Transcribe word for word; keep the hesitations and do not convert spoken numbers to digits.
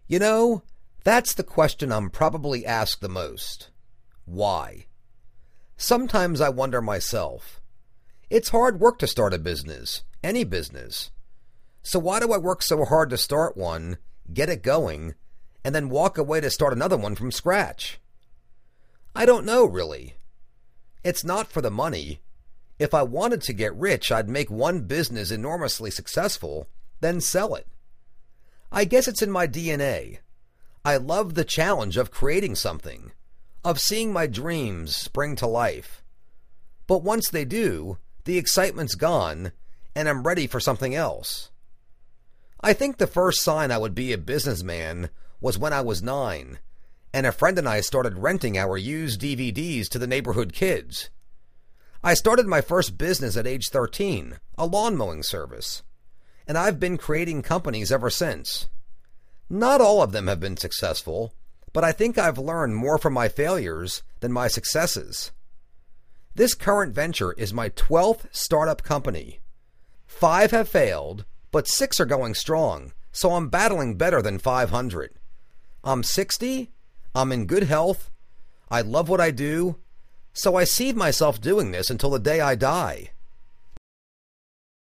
You know, that's the question I'm probably asked the most. Why? Sometimes I wonder myself. It's hard work to start a business, any business. So why do I work so hard to start one, get it going, and then walk away to start another one from scratch? I don't know, really. It's not for the money. If I wanted to get rich, I'd make one business enormously successful, then sell it. I guess it's in my D N A. I love the challenge of creating something, of seeing my dreams spring to life. But once they do, the excitement's gone, and I'm ready for something else. I think the first sign I would be a businessman was when I was nine, and a friend and I started renting our used D V Ds to the neighborhood kids. I started my first business at age thirteen, a lawn mowing service, and I've been creating companies ever since. Not all of them have been successful, but I think I've learned more from my failures than my successes. This current venture is my twelfth startup company. Five have failed, but six are going strong, so I'm battling better than five hundred. I'm sixty, I'm in good health, I love what I do, so I see myself doing this until the day I die.